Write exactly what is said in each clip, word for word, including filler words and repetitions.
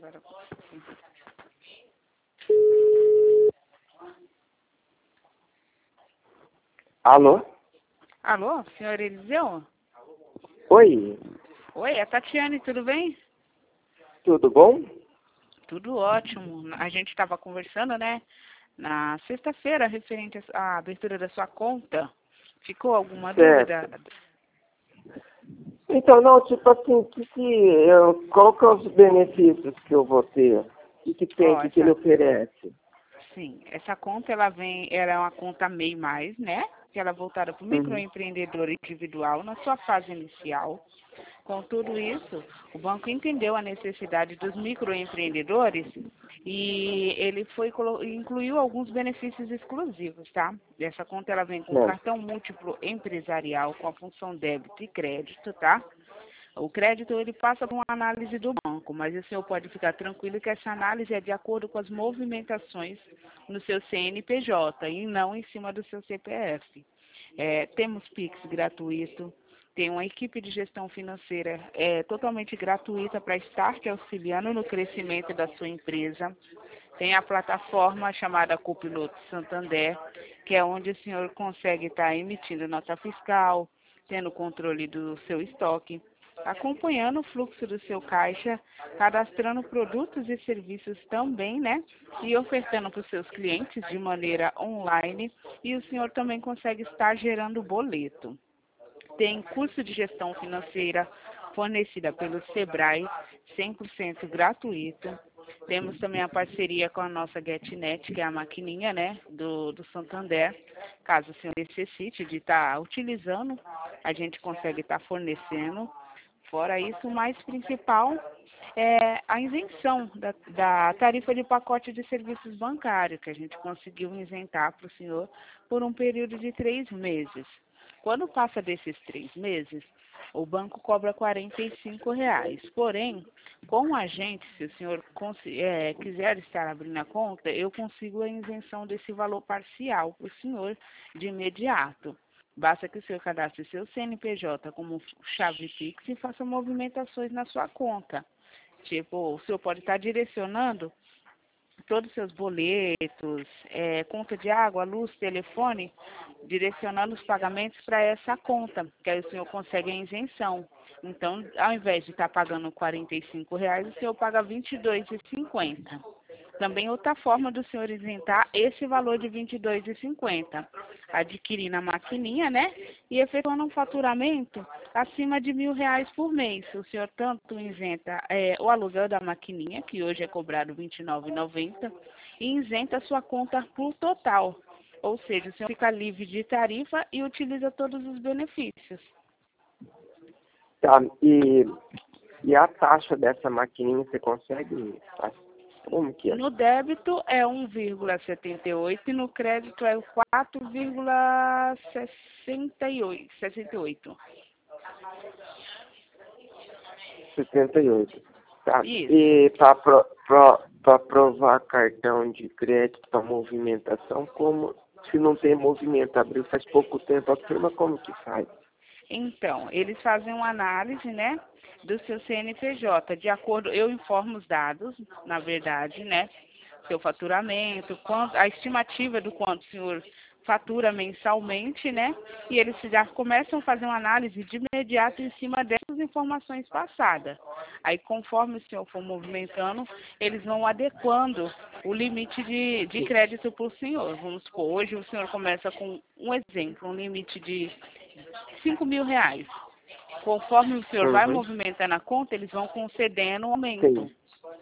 agora. Alô? Alô, senhor Eliseu? Oi, Oi, é a Tatiane, tudo bem? tudo bom? Tudo ótimo. A gente estava conversando, né, na sexta-feira, referente à abertura da sua conta. Ficou alguma dúvida? Certo. Então, não, tipo assim, que, que eu, qual que é os benefícios que eu vou ter? O que, que tem, o Ó, que, que ele essa, oferece? sim, essa conta, ela vem, ela é uma conta MEI mais, né? Que ela é voltada para o Uhum. microempreendedor individual na sua fase inicial. Com tudo isso, o banco entendeu a necessidade dos microempreendedores e ele foi colo- incluiu alguns benefícios exclusivos, tá? Essa conta ela vem com Certo. cartão múltiplo empresarial com a função débito e crédito, tá? O crédito ele passa por uma análise do banco, mas o senhor pode ficar tranquilo que essa análise é de acordo com as movimentações no seu C N P J e não em cima do seu C P F. É, temos Pix gratuito, tem uma equipe de gestão financeira é, totalmente gratuita para estar te auxiliando no crescimento da sua empresa. Tem a plataforma chamada Copiloto Santander, que é onde o senhor consegue estar emitindo nota fiscal, tendo controle do seu estoque, acompanhando o fluxo do seu caixa, cadastrando produtos e serviços também, né? E ofertando para os seus clientes de maneira online. E o senhor também consegue estar gerando boleto. Tem curso de gestão financeira fornecida pelo Sebrae, cem por cento gratuito. Temos também a parceria com a nossa GetNet, que é a maquininha, né, do, do Santander. Caso o senhor necessite de estar utilizando, a gente consegue estar fornecendo. Fora isso, o mais principal é a isenção da, da tarifa de pacote de serviços bancários, que a gente conseguiu isentar para o senhor por um período de três meses. Quando passa desses três meses, o banco cobra quarenta e cinco reais. Porém, com a gente, se o senhor é, quiser estar abrindo a conta, eu consigo a isenção desse valor parcial para o senhor de imediato. Basta que o senhor cadastre seu C N P J como chave Pix e faça movimentações na sua conta. Tipo, o senhor pode estar direcionando todos os seus boletos, é, conta de água, luz, telefone, direcionando os pagamentos para essa conta, que aí o senhor consegue a isenção. Então, ao invés de estar pagando quarenta e cinco reais, o senhor paga vinte e dois reais e cinquenta centavos. Também outra forma do senhor isentar esse valor de vinte e dois reais e cinquenta centavos, adquirindo a maquininha, né? E efetuando um faturamento acima de mil reais por mês. O senhor tanto isenta é, o aluguel da maquininha, que hoje é cobrado vinte e nove reais e noventa centavos, e isenta a sua conta por total. Ou seja, o senhor fica livre de tarifa e utiliza todos os benefícios. Tá, e, e a taxa dessa maquininha você consegue? Como que é? No débito é um vírgula setenta e oito e no crédito é quatro vírgula sessenta e oito. setenta e oito. Tá. Isso. E para pro, pro, aprovar cartão de crédito para movimentação, como se não tem movimento, abriu faz pouco tempo, a firma como que faz? Então, eles fazem uma análise, né, do seu C N P J. De acordo, eu informo os dados, na verdade, né, seu faturamento, quanto, a estimativa do quanto o senhor fatura mensalmente, né, e eles já começam a fazer uma análise de imediato em cima dessas informações passadas. Aí, conforme o senhor for movimentando, eles vão adequando o limite de, de crédito para o senhor. Vamos supor, hoje o senhor começa com um exemplo, um limite de cinco mil reais. Conforme o senhor vai Uhum. movimentando a conta, eles vão concedendo um aumento. Sim.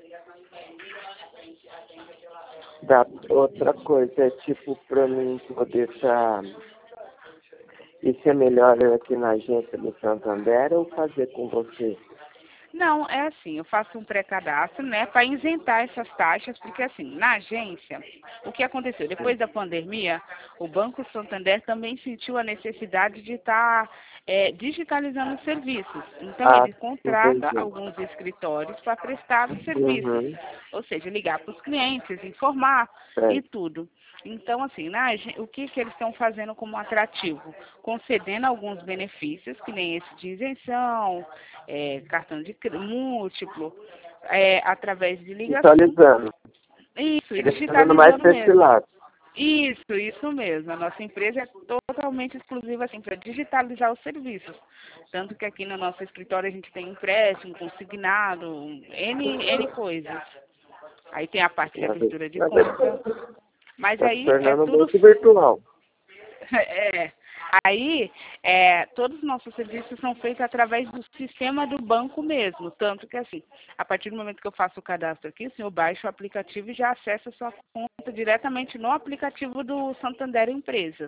Da outra coisa é tipo para mim poder estar. Isso é melhor eu aqui na agência do Santander ou fazer com você? Não, é assim, eu faço um pré-cadastro, né, para isentar essas taxas, porque assim, na agência, o que aconteceu? Depois da pandemia, o Banco Santander também sentiu a necessidade de estar é, digitalizando os serviços. Então, Ah, ele contrata entendi. alguns escritórios para prestar os serviços, Uhum. ou seja, ligar para os clientes, informar e Certo. tudo. Então, assim, na, agen- o que, que eles estão fazendo como atrativo? Concedendo alguns benefícios, que nem esse de isenção, é, cartão de cre- múltiplo, é, através de ligação. Visualizando. Isso, e Direcionando mais digitalizando para esse mesmo. lado. Isso, isso mesmo. A nossa empresa é totalmente exclusiva assim, para digitalizar os serviços. Tanto que aqui no nosso escritório a gente tem empréstimo, consignado, N, N coisas. Aí tem a parte de Na ver- abertura de na conta. verdade, Mas está se aí é tornando tudo. muito virtual. É, aí, é, todos os nossos serviços são feitos através do sistema do banco mesmo. Tanto que, assim, a partir do momento que eu faço o cadastro aqui, o senhor baixa o aplicativo e já acessa a sua conta diretamente no aplicativo do Santander Empresas.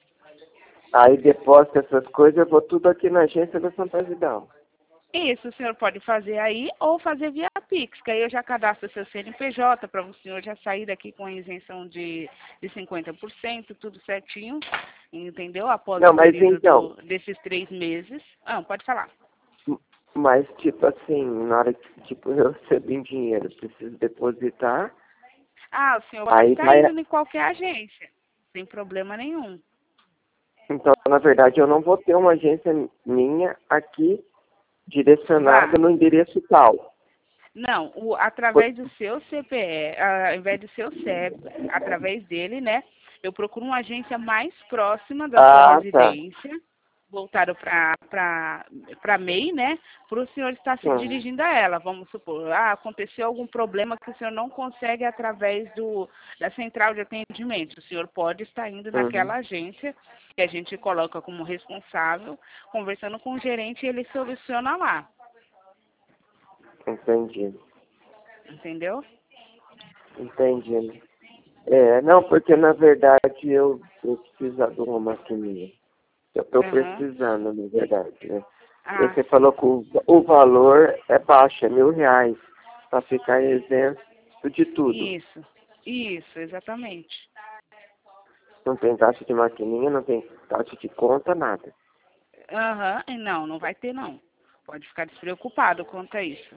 Aí depois essas coisas, eu vou tudo aqui na agência da Santa Vidal. Isso o senhor pode fazer aí ou fazer via Pix, que aí eu já cadastro seu C N P J para o senhor já sair daqui com a isenção de, de cinquenta por cento, tudo certinho, entendeu? Após Não, o mas período então, do, desses três meses. Ah, pode falar. mas tipo assim, na hora que tipo, eu recebo em dinheiro, preciso depositar, Ah, o senhor pode aí estar vai. indo em qualquer agência, sem problema nenhum. Então, na verdade, eu não vou ter uma agência minha aqui Vá. direcionada no endereço tal. Não, o, Por- através do seu C P E, ah, ao invés do seu C E P, através dele, né? Eu procuro uma agência mais próxima da sua Ah, tá. residência, voltado para para M E I, né? Para o senhor estar se Hum, dirigindo a ela. Vamos supor, ah, aconteceu algum problema que o senhor não consegue através do, da central de atendimento. O senhor pode estar indo uhum, naquela agência que a gente coloca como responsável, conversando com o gerente e ele soluciona lá. entendi. Entendeu? Entendi. É, não, porque na verdade eu, eu precisava de uma maquininha. Eu estou Aham. precisando, na verdade, né? E Ah, você falou sim. que o, o valor é baixo, é mil reais, para ficar isento de tudo. Isso. Isso, exatamente. Não tem taxa de maquininha, não tem taxa de conta, nada. Aham. E Não, não vai ter, não. Pode ficar despreocupado quanto a isso.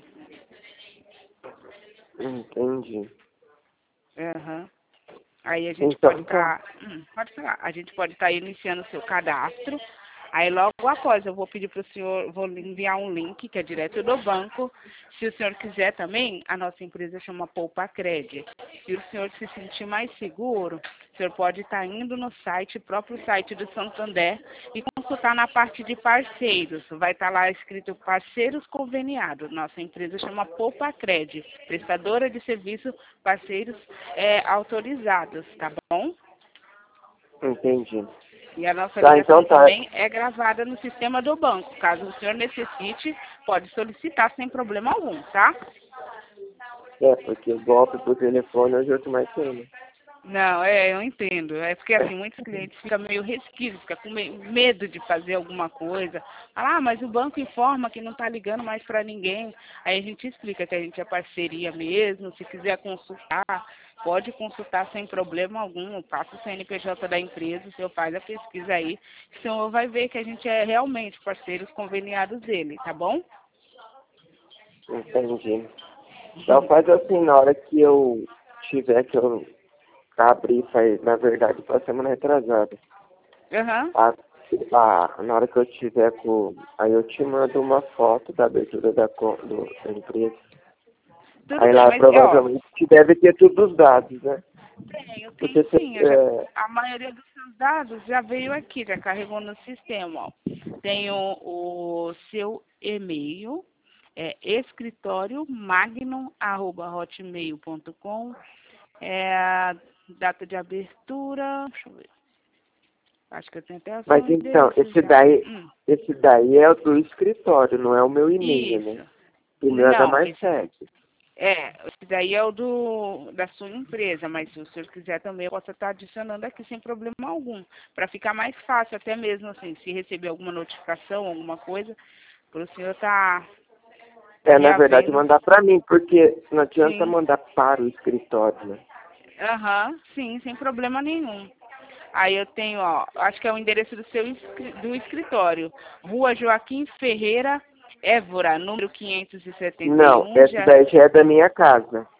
Entendi. Aham. Aí a gente pode Então, tá. estar. pode falar. A gente pode estar iniciando o seu cadastro. Aí logo após eu vou pedir para o senhor, vou lhe enviar um link que é direto do banco. Se o senhor quiser também, a nossa empresa chama Poupa Cred. Se o senhor se sentir mais seguro, o senhor pode estar indo no site, próprio site do Santander, e consultar na parte de parceiros. Vai estar lá escrito parceiros conveniados. Nossa empresa chama Poupa Cred, prestadora de serviço parceiros é, autorizados, tá bom? Entendi. E a nossa Tá, ligação então tá. também é gravada no sistema do banco. Caso o senhor necessite, pode solicitar sem problema algum, tá? É, porque golpe por telefone hoje eu tô mais tendo. Não, é, eu entendo. É porque, assim, muitos clientes ficam meio resquícios, ficam com me- medo de fazer alguma coisa. Fala, ah, mas o banco informa que não está ligando mais para ninguém. Aí a gente explica que a gente é parceria mesmo. Se quiser consultar, pode consultar sem problema algum. Passa o C N P J da empresa, o senhor faz a pesquisa aí. O senhor vai ver que a gente é realmente parceiros conveniados dele, tá bom? Entendi. Então faz assim, na hora que eu tiver que eu abrir, faz, na verdade, foi a semana retrasada. Aham. A, a, na hora que eu tiver com. Aí eu te mando uma foto da abertura da, co- do, da empresa. Tudo Aí bem, lá mas, ó, provavelmente deve ter todos os dados, né? tenho, Porque tenho você, sim. Eu já, é, a maioria dos seus dados já veio aqui, já carregou no sistema. Ó. Tenho o seu e-mail, é escritório magnum arroba hotmail ponto com, é a data de abertura, deixa eu ver. Acho que eu tenho até o mas seu então, endereço esse já. daí, Hum, esse daí é o do escritório, não é o meu e-mail, né? isso. O meu é da Não, esse Marcete. É, esse daí é o do, da sua empresa, mas se o senhor quiser também, eu posso estar adicionando aqui sem problema algum, para ficar mais fácil, até mesmo assim, se receber alguma notificação, alguma coisa, para o senhor estar tá, tá É, na verdade, reavendo. mandar pra mim, porque não adianta Sim, mandar para o escritório, né? aham, sim, sem problema nenhum. Aí eu tenho, ó, acho que é o endereço do seu escri- do escritório, Rua Joaquim Ferreira, Évora, número quinhentos e setenta e Não, um, esse já. daí já é da minha casa.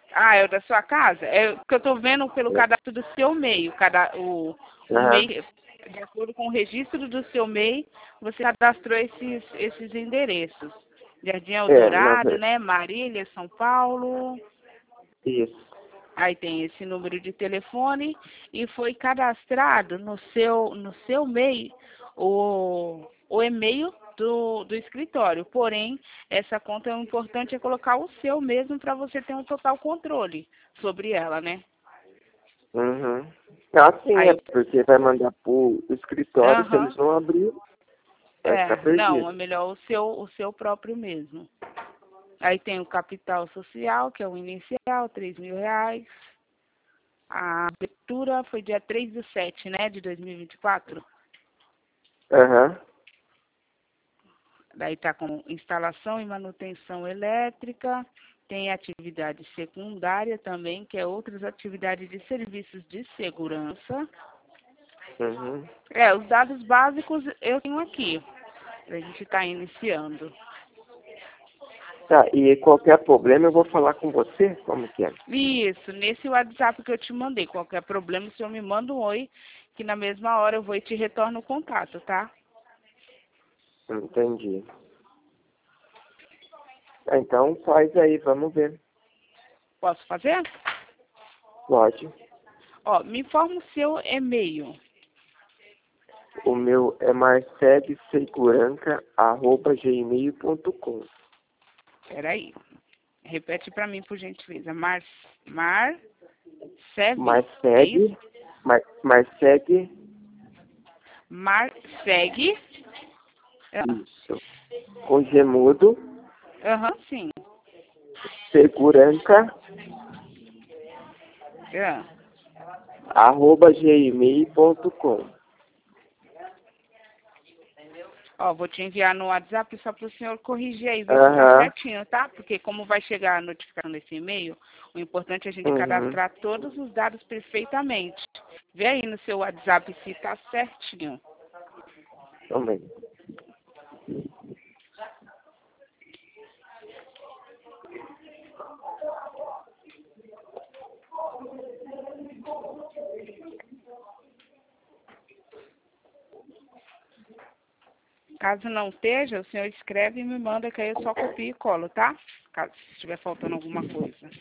Ah, é o da sua casa? É o que eu estou vendo pelo É. cadastro do seu MEI. O, cada, o, o Aham. MEI, de acordo com o registro do seu MEI, você cadastrou esses, esses endereços. Jardim É, mas Eldorado, é né? Marília, São Paulo. isso. Aí tem esse número de telefone e foi cadastrado no seu, no seu MEI o, o e-mail do, do escritório. Porém, essa conta, o importante é colocar o seu mesmo para você ter um total controle sobre ela, né? Uhum. Ah, sim, é Aí, porque vai mandar pro escritório, se aham, eles não abrir, vai ficar é, não, perdido. é melhor o seu, o seu próprio mesmo. Aí tem o capital social, que é o inicial, três mil reais. A abertura foi dia três do sete, né, de dois mil e vinte e quatro. Aham. Daí está com instalação e manutenção elétrica, tem atividade secundária também, que é outras atividades de serviços de segurança. Uhum. É, os dados básicos eu tenho aqui, a gente está iniciando. Tá, e qualquer problema eu vou falar com você? Como que é? Isso, nesse WhatsApp que eu te mandei, qualquer problema, o senhor me manda um oi, que na mesma hora eu vou e te retorno o contato, tá? Entendi. Ah, então faz aí, vamos ver. Posso fazer? Pode. Ó, me informa o seu e-mail. O meu é marcelseguranca arroba gmail ponto com. Peraí. Repete para mim, por gentileza. Mar, Mar, Seve, é Marsegue, isso? Mar, Marsegue, Mar, segue. Ah, isso. Com gemudo, aham, sim. seguranca, Ah, arroba gmail ponto com. ó, vou te enviar no WhatsApp só para o senhor corrigir aí, ver se está Aham. certinho, tá? Porque como vai chegar a notificação desse e-mail, o importante é a gente Uhum. cadastrar todos os dados perfeitamente. Vê aí no seu WhatsApp se está certinho. Também. Caso não esteja, o senhor escreve e me manda que aí eu só copio e colo, tá? Caso estiver faltando alguma coisa.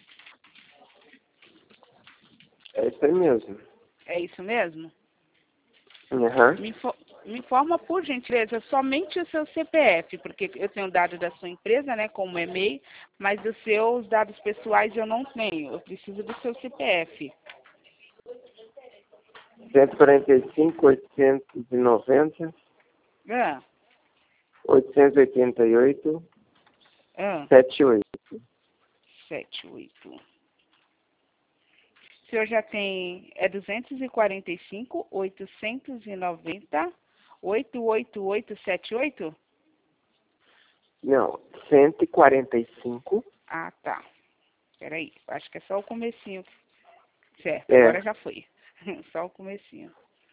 É isso aí mesmo. É isso mesmo? Aham. Me, info- me informa, por gentileza, somente o seu C P F, porque eu tenho dado da sua empresa, né, como e-mail, mas os seus dados pessoais eu não tenho. Eu preciso do seu C P F. cento e quarenta e cinco, oitocentos e noventa, Ah, oitocentos e oitenta e oito, ah, setenta e oito. sete, oito. O senhor já tem, é duzentos e quarenta e cinco, oitocentos e noventa, oito oito oito sete oito? Não, cento e quarenta e cinco. Ah, tá. Peraí, acho que é só o comecinho. Certo, É. agora já foi. Só o comecinho.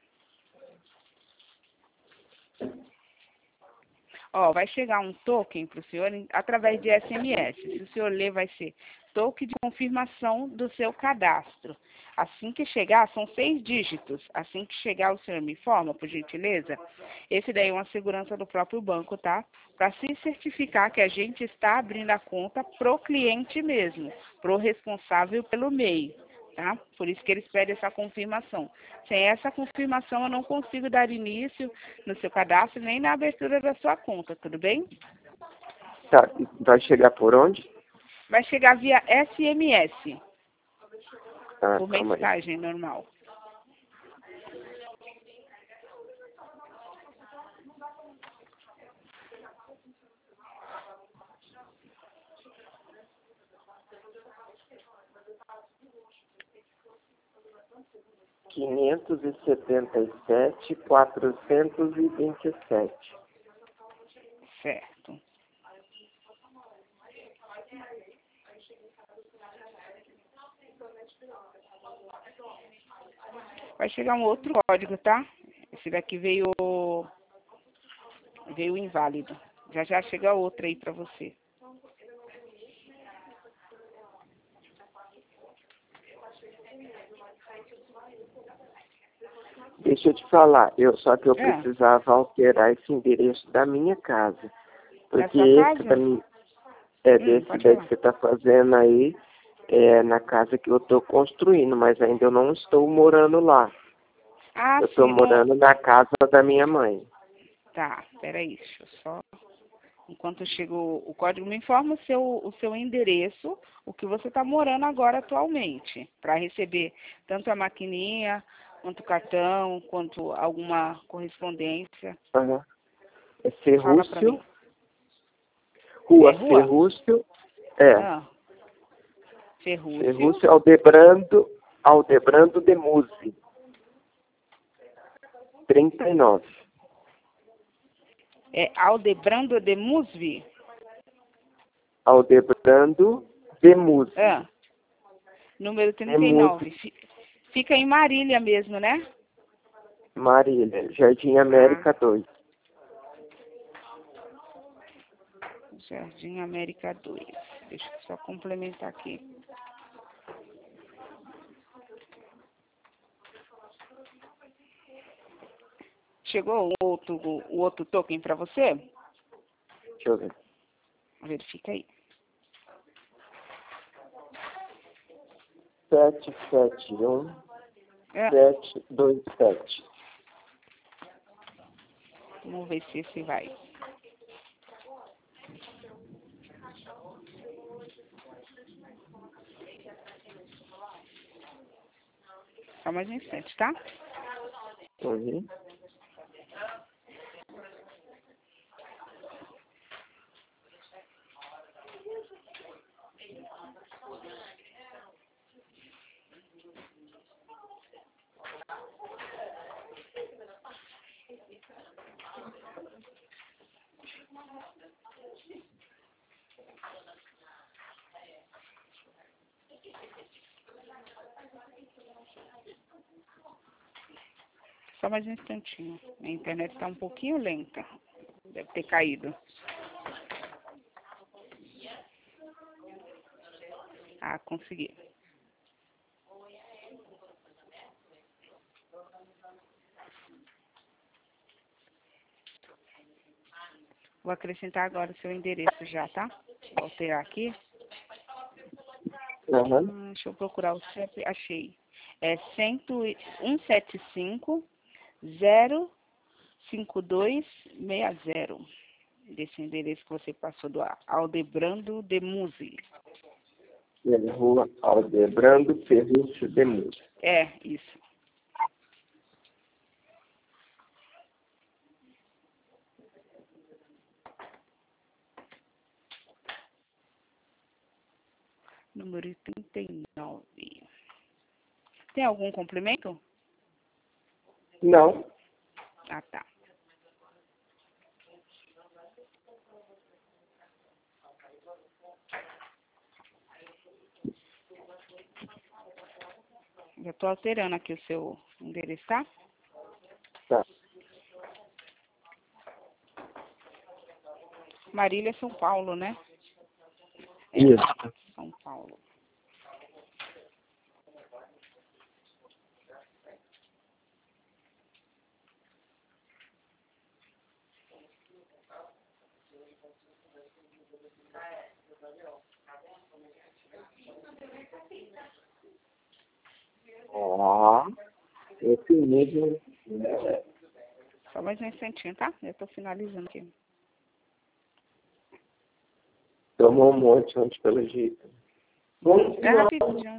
Ó, vai chegar um token para o senhor em- através de S M S. Se o senhor ler, vai ser token de confirmação do seu cadastro. Assim que chegar, são seis dígitos. Assim que chegar, o senhor me informa, por gentileza. Esse daí é uma segurança do próprio banco, tá? Para se certificar que a gente está abrindo a conta pro cliente mesmo, pro responsável pelo MEI. Tá? Por isso que eles pedem essa confirmação. Sem essa confirmação, eu não consigo dar início no seu cadastro nem na abertura da sua conta, tudo bem? Tá, e vai chegar por onde? Vai chegar via S M S, Ah, por calma aí. mensagem normal. quinhentos e setenta e sete, quatrocentos e vinte e sete. Certo. Vai chegar um outro código, tá? Esse daqui veio, veio inválido. Já já chega outro aí para você. Deixa eu te falar, eu, só que eu É. precisava alterar esse endereço da minha casa. Da Porque sua esse casa? da minha, é Hum, desse pode daí que falar. você está fazendo aí, é na casa que eu estou construindo, mas ainda eu não estou morando lá. Ah, Eu estou sim. Não. morando na casa da minha mãe. Tá, peraí, deixa eu só. Enquanto chega o, o código, me informa o seu, o seu endereço, o que você está morando agora atualmente, para receber tanto a maquininha, quanto o cartão, quanto alguma correspondência. Aham. É Fala para mim. Ferrúcio, É Rua rua? Ferrúcio, é, Ah, Ferrúcio. Ferrúcio Aldebrando, Aldebrando de Muse, trinta e nove. É Aldebrando de Musvi? Aldebrando de Muse. Ah, número De trinta e nove. Muse, Fi- Fica em Marília mesmo, né? Marília, Jardim Ah, América dois. Jardim América dois. Deixa eu só complementar aqui. Chegou o outro, o outro token para você? Deixa eu ver. Verifica aí. sete sete um, É, sete dois sete. vamos ver se esse vai. Só mais um instante, tá? Uhum. Só mais um instantinho. A internet está um pouquinho lenta. Deve ter caído. Ah, consegui. Vou acrescentar agora o seu endereço já, tá? Vou alterar aqui. Uhum. Hum, deixa eu procurar o C E P. Achei. É cento e setenta e cinco, zero cinco dois seis zero. Desse endereço que você passou do Aldebrando de Muse. É, Rua Aldebrando Ferrúcio de Muse. É, isso. Número trinta e nove. Tem algum complemento? Não. Ah, tá. Já estou alterando aqui o seu endereço, tá? Tá. Marília, São Paulo, né? É, Isso. São Paulo. Ó, esse mesmo. Né? Só mais um instantinho, tá? Já estou finalizando aqui. Tomou um monte antes pelo jeito. Vamos É rapidinho.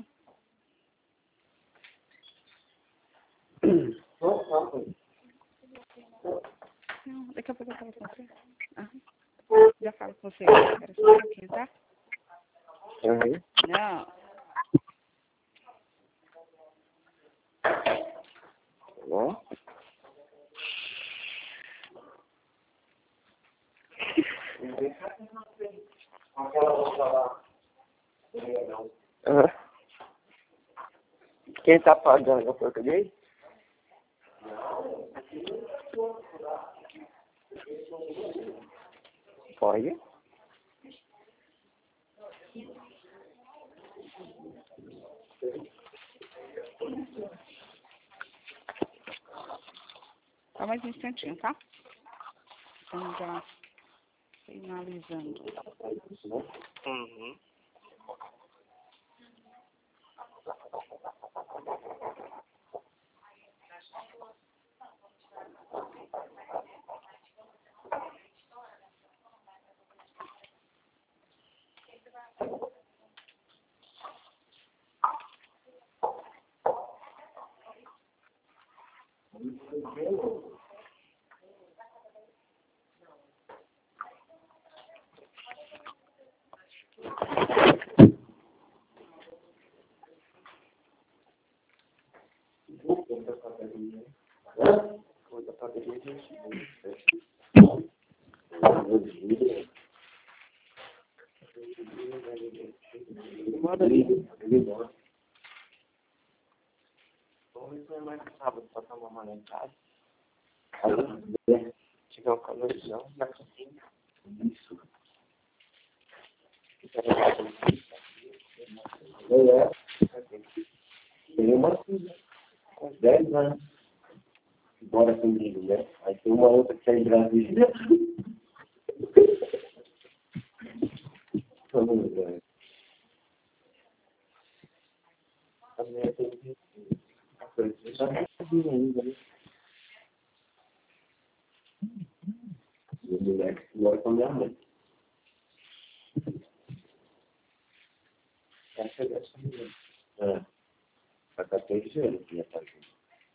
Não, daqui a pouco eu falo com você. Ah, já falo com você. Espera só um pouquinho, tá? Uhum. Não. Ó. Uhum. Quem tá pagando é o português? Pode. Só mais um instantinho, tá? Estamos já finalizando. Uhum. Vamos ver mais sábado para tomar uma lá em casa. Aí, tiver um calorzão na cozinha. Isso. É. Tem uma filha com dez anos. Bora comigo, né? Aí tem uma outra que é em Brasília. Vamos ver. A minha tem a coisa já não ainda, né? E o moleque que mora com a minha mãe. Essa é dessa mulher. É. Vai estar terceiro que ia estar junto.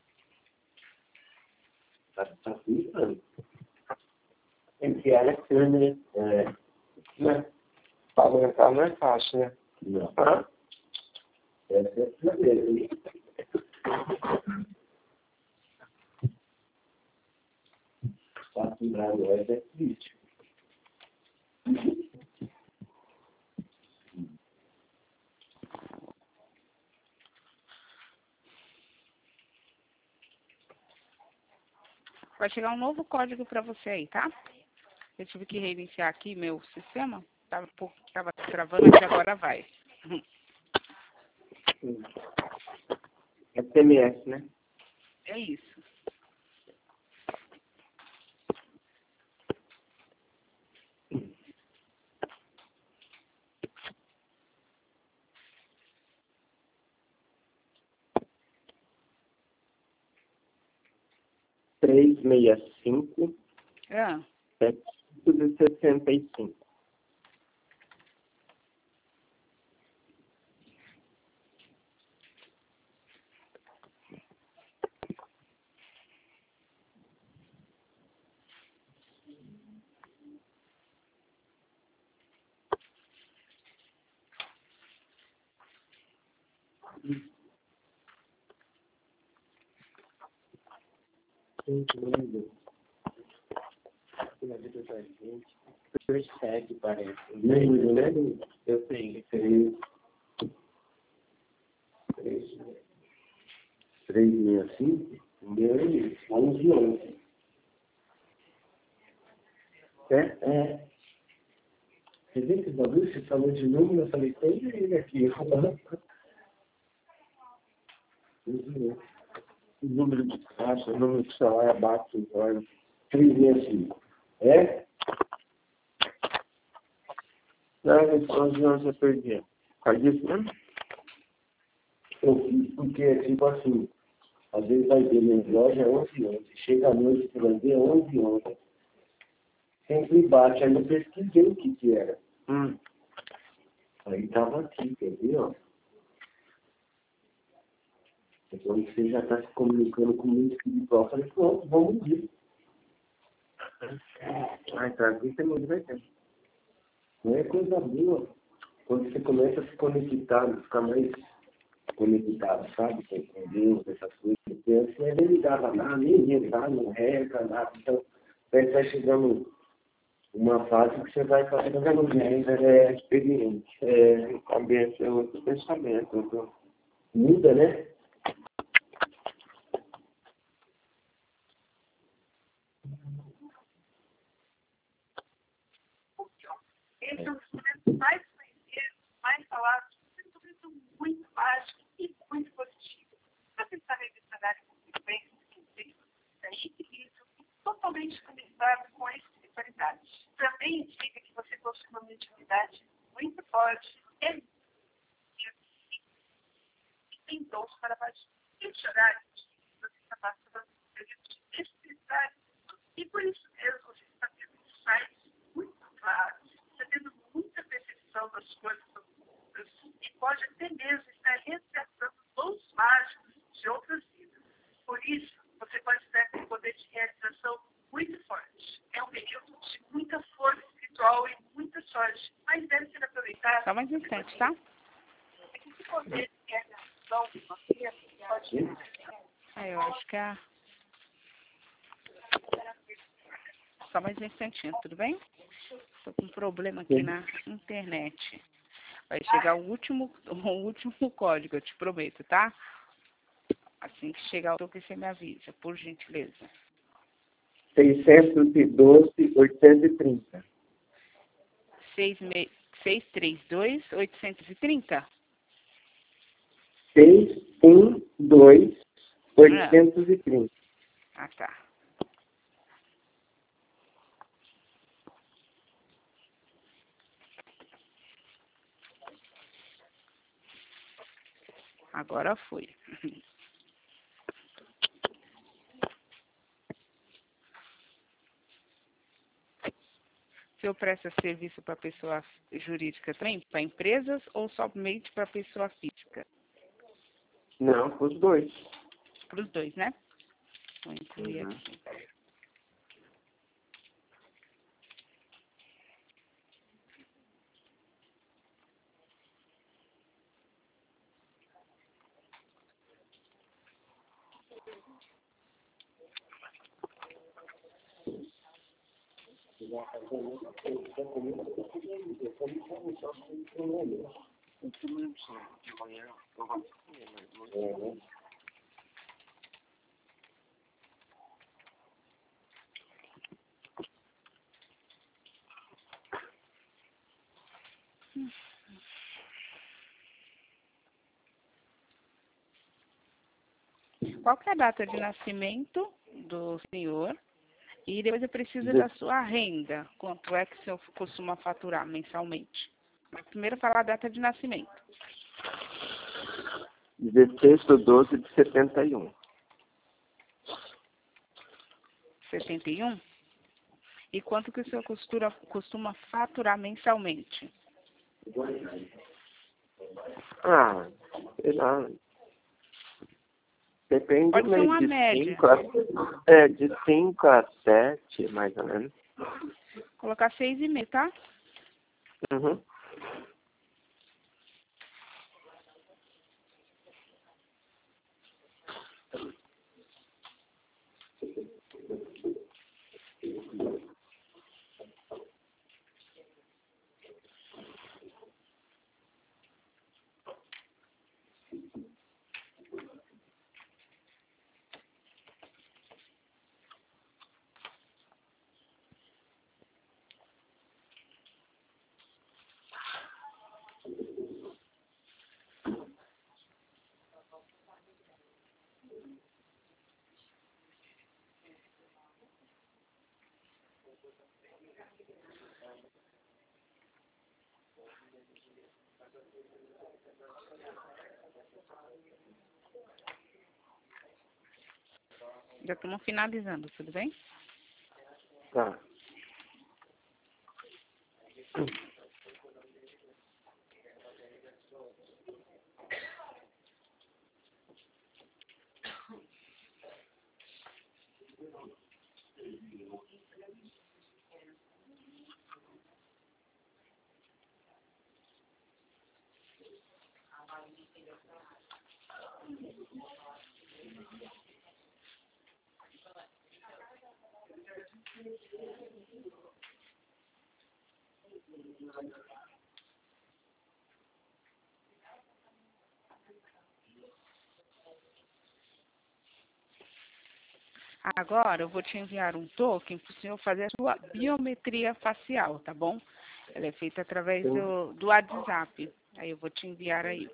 Tá, tá cuidando. Tem que ela que né? É. Né? Para aguentar não é fácil, né? Não. Ah? Essa é a primeira, hein? Para cuidar do é triste. Vai chegar um novo código para você aí, tá? Eu tive que reiniciar aqui meu sistema. Tava um pouco, tava travando, mas agora vai. É T M S, né? É isso. três seis cinco, Ah, setecentos e sessenta e cinco. Persegue, parece. Lembro, né? Eu tenho três. Três. Três meia cinco? Meu é onze onze. É? É. Você vê que bagulho? Você falou de número, eu falei, tem ele aqui. O número de caixa, o número de salário abaixo do órgão. três seis cinco. É? Não, onze onze eu perdi. Faz isso mesmo? Eu fiz porque é tipo assim, às vezes vai ver na loja é onze onze, chega à noite para vai ver é onze onze. Sempre bate, aí eu pesquisei o que que era. Hum. Aí tava aqui, quer ver, ó? Então você já está se comunicando com o mundo espiritual, eu falei, pronto, vamos ver. Ai, tá, aqui você não vai ter. Não é coisa boa. Quando você começa a se conectar, ficar mais conectado, sabe, com, com Deus, essas coisas, porque antes não é nem ligava nada, nem rezar, não reza, nada. Então, aí vai chegando uma fase que você vai fazendo mais é, experiente. É, cabeça é outro pensamento. Então, muda, né? Esse é um dos momentos mais conhecidos, mais falados, muito, muito mágico e muito positivo. Você está registrando com frequência, que tem aí, isso pode emitir e tem dons para baixo. Esse horário você está passando um período de necessidade e por isso mesmo você está tendo insights muito claros, está tendo muita percepção das coisas ocultas e pode até mesmo estar resgatando dons mágicos de outras vidas. Por isso, você pode estar com um poder de realização muito forte. É um período de muita força espiritual e muita sorte, mas deve ser aproveitado. Só mais um instante, tá? Esse poder de realização que você pode... Ah, eu acho que é... Só mais um instantinho, tudo bem? Estou com um problema aqui na internet. Vai chegar o último, o último código, eu te prometo, tá? Assim que chegar o toque, você me avisa, por gentileza. seiscentos e doze, oitocentos e trinta. seiscentos e trinta e dois, oitocentos e trinta? seiscentos e doze, oitocentos e trinta. Ah, tá. Agora foi. Se eu presto serviço para pessoa jurídica também, para empresas ou somente para pessoa física? Não, para os dois. Para os dois, né? Vou incluir Uhum. aqui. Qual que é a data de nascimento do senhor? E depois eu preciso da sua renda. Quanto é que o senhor costuma faturar mensalmente? Mas primeiro falar a data de nascimento. dezesseis de doze de setenta e um. setenta e um? E quanto que o senhor costura, costuma faturar mensalmente? Ah, sei lá. Depende Pode do ser mês, uma de média. cinco a, é, de cinco a sete, mais ou menos. Colocar seis e meio, tá? Uhum. Já estamos finalizando, tudo bem? Tá. Agora eu vou te enviar um token para o senhor fazer a sua biometria facial, tá bom? Ela é feita através do, do WhatsApp. Aí eu vou te enviar aí.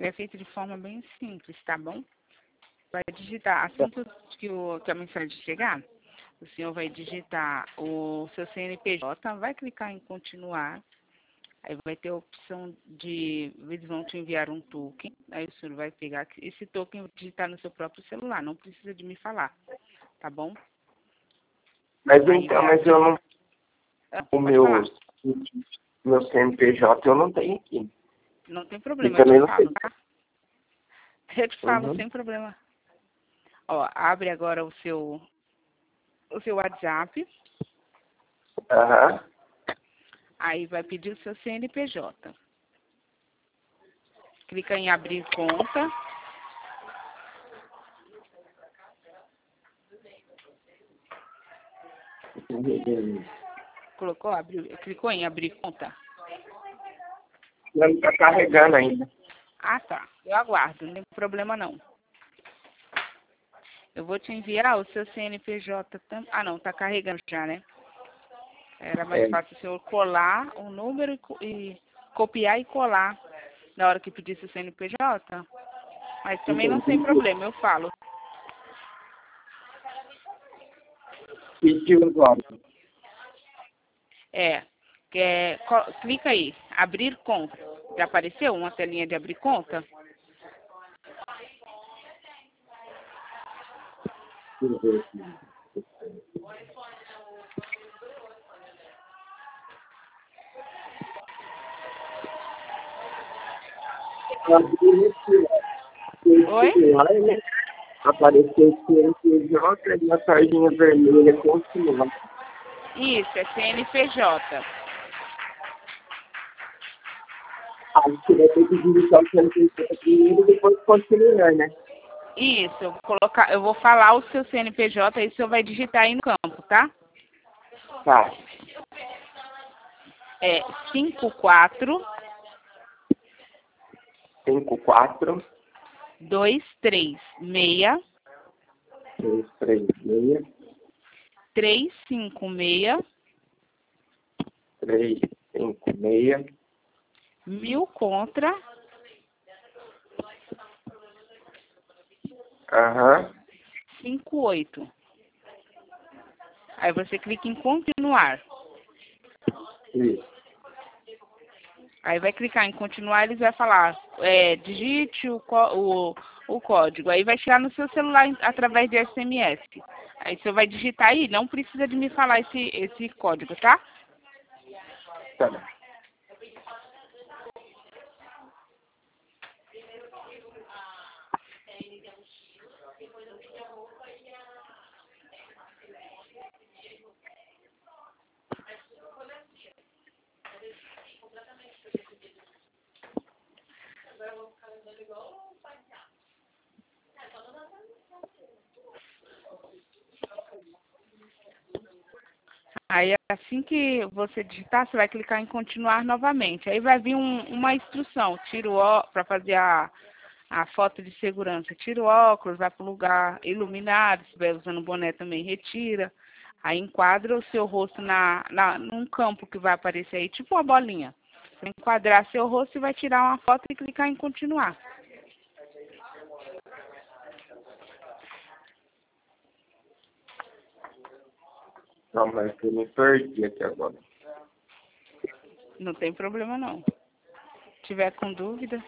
Ele é feito de forma bem simples, tá bom? Vai digitar, assim que, o- que, o, que a mensagem chegar, o senhor vai digitar o seu C N P J, vai clicar em continuar, aí vai ter a opção de, eles vão te enviar um token, aí o senhor vai pegar esse token e digitar no seu próprio celular, não precisa de me falar, tá bom? Mas Aí então, vai mas eu não, Ah, o pode meu, falar. meu C N P J eu não tenho aqui. Não tem E problema, eu também te não falo, sei. tá? Eu te falo, Uhum. sem problema. Ó, abre agora o seu, o seu WhatsApp, Aham. aí vai pedir o seu C N P J. Clica em abrir conta. Colocou, abriu, clicou em abrir conta? Não está carregando ainda. Ah, tá. Eu aguardo, não tem problema não. Eu vou te enviar o seu C N P J. Tam... Ah, não, tá carregando já, né? Era mais É. fácil o senhor colar o número e, co- e copiar e colar na hora que pedisse o C N P J. Mas também não tem problema, eu falo. Pediu agora. É, que é co- clica aí, abrir conta. Já apareceu uma telinha de abrir conta? Deixa eu ver aqui. Abri esse Oi? esse lá, né? Apareceu o C N P J e a tarjinha vermelha continua. Isso, é C N P J. Acho que vai ter que digitar o C N P J primeiro e depois continuar, né? Isso, eu vou colocar, eu vou falar o seu C N P J e o senhor vai digitar aí no campo, tá? Tá. É cinco quatro cinco, quatro, dois três seis três, três, seis, três cinco seis três, cinco, seis, mil contra aham, cinco oito. Aí você clica em continuar. isso. Aí vai clicar em continuar, eles vai falar, é, digite o, có- o, o código. Aí vai chegar no seu celular em- através de S M S. Aí você vai digitar aí, não precisa de me falar esse, esse código, tá? Tá. Aí assim que você digitar, você vai clicar em continuar novamente. Aí vai vir um- uma instrução, tira o ó para fazer a, a foto de segurança. Tira o óculos, vai para o lugar iluminado, se estiver usando boné também retira. Aí enquadra o seu rosto na, na, num campo que vai aparecer aí, tipo uma bolinha. Você vai enquadrar seu rosto e vai tirar uma foto e clicar em continuar. Não, mas eu me perdi aqui agora. Não tem problema não. Se tiver com dúvida,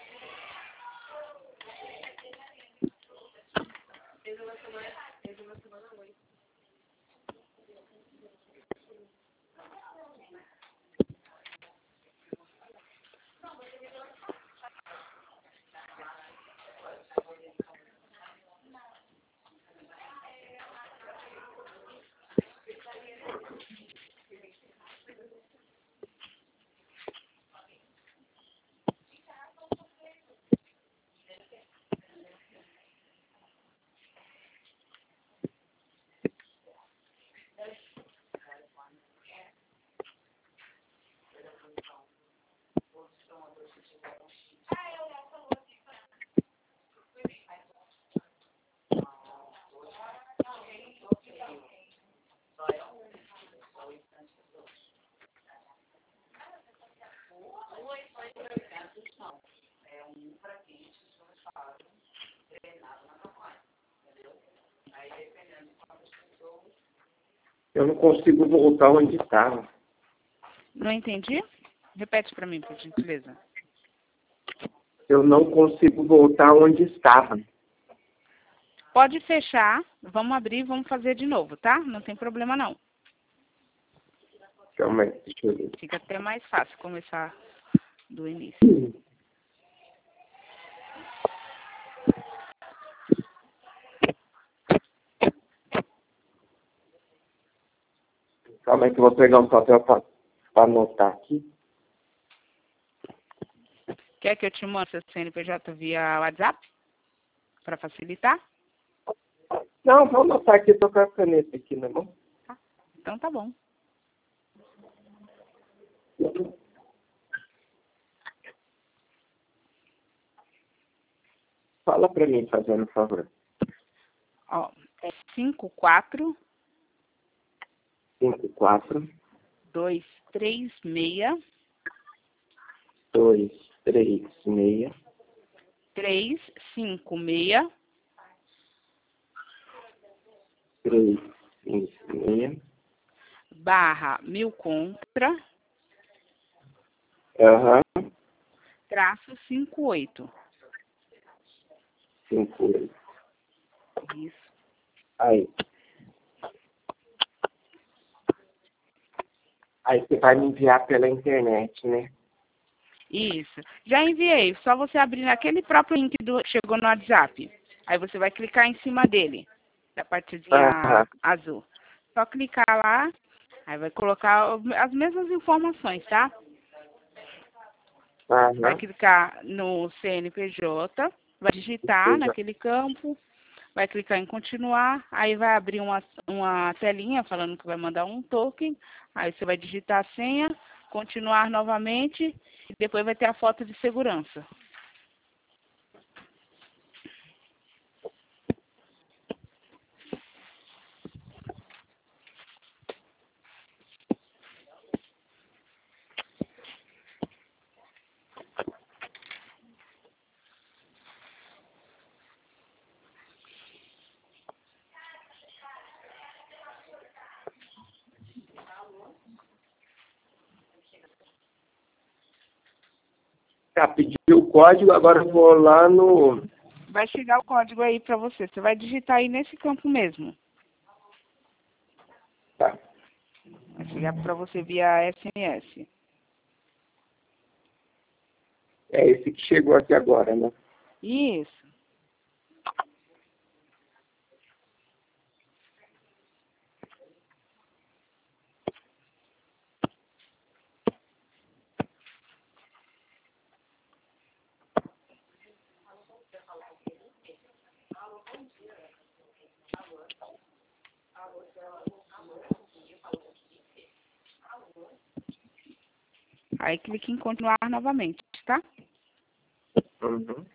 Eu não consigo voltar onde estava. Não entendi? Repete para mim, por gentileza. Eu não consigo voltar onde estava. Pode fechar, vamos abrir e vamos fazer de novo, tá? Não tem problema não. Calma aí, deixa eu ver. Fica até mais fácil começar do início. Calma aí que eu vou pegar um papel para anotar aqui. Quer que eu te mande seu C N P J via WhatsApp? Para facilitar? Não, vou anotar aqui, tô com a caneta aqui na mão. Tá. Então tá bom. Fala para mim, fazendo favor. Ó, é cinco quatro cinco, quatro, dois três seis dois, três, seis, três cinco seis três, cinco, seis, barra mil contra aham, traço cinco oito. cinco, oito. Isso. Aí. Aí você vai me enviar pela internet, né? Isso. Já enviei. Só você abrir naquele próprio link do chegou no WhatsApp. Aí você vai clicar em cima dele, da partezinha Aham. azul. Só clicar lá, aí vai colocar as mesmas informações, tá? Aham. Vai clicar no C N P J, vai digitar naquele campo, vai clicar em continuar, aí vai abrir uma, uma telinha falando que vai mandar um token, aí você vai digitar a senha, continuar novamente, e depois vai ter a foto de segurança. Tá, pediu o código, agora eu vou lá no... Vai chegar o código aí para você, você vai digitar aí nesse campo mesmo. Tá. Vai chegar para você via S M S. É esse que chegou aqui agora, né? Isso. Aí clique em continuar novamente, tá? Uhum.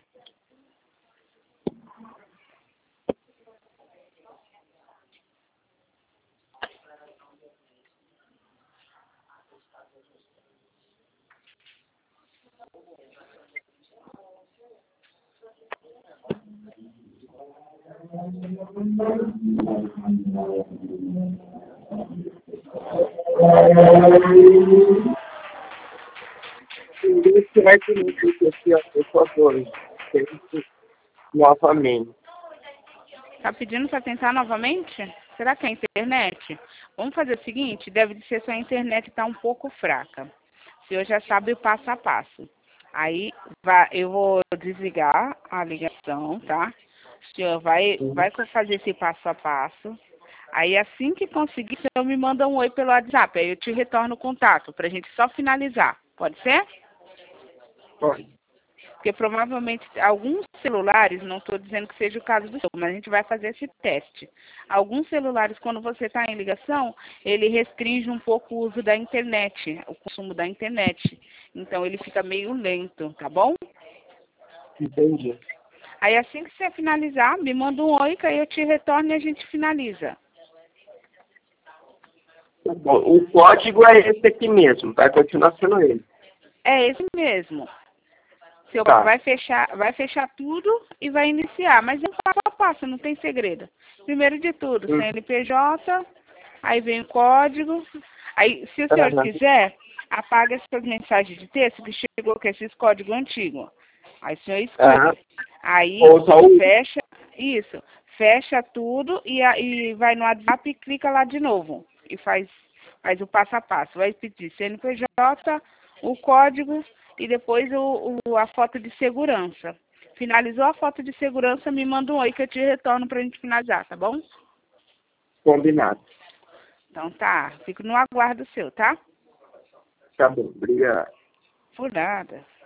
Você vai ter um vídeo aqui, ó, por favor. Tente novamente. Tá pedindo para tentar novamente? Será que é a internet? Vamos fazer o seguinte, deve ser sua internet tá um pouco fraca. O senhor já sabe o passo a passo. Aí vai, eu vou desligar a ligação, tá? O senhor vai, vai fazer esse passo a passo. Aí assim que conseguir, o senhor me manda um oi pelo WhatsApp. Aí eu te retorno o contato pra gente só finalizar. Pode ser? Pode. Porque provavelmente alguns celulares, não estou dizendo que seja o caso do seu, mas a gente vai fazer esse teste. Alguns celulares, quando você está em ligação, ele restringe um pouco o uso da internet, o consumo da internet. Então ele fica meio lento, tá bom? Entendi. Aí assim que você finalizar, me manda um oi, que aí eu te retorno e a gente finaliza. Bom, o código é esse aqui mesmo, vai continuar sendo ele. É esse mesmo. Seu Tá. vai fechar, vai fechar tudo e vai iniciar, mas é um passo a passo, não tem segredo. Primeiro de tudo, Hum. C N P J, aí vem o código. Aí, se o senhor Aham. quiser, apaga essas mensagens de texto que chegou com esses códigos antigos. Aí o senhor Aham. exclui. Aí Ou só o... fecha, isso, fecha tudo e, a- e vai no WhatsApp e clica lá de novo. E faz, faz o passo a passo. Vai pedir C N P J, o código e depois o, o- a foto de segurança. Finalizou a foto de segurança, me manda um oi que eu te retorno pra gente finalizar, tá bom? Combinado. Então tá, fico no aguardo seu, tá? Tá bom, obrigado. Por nada.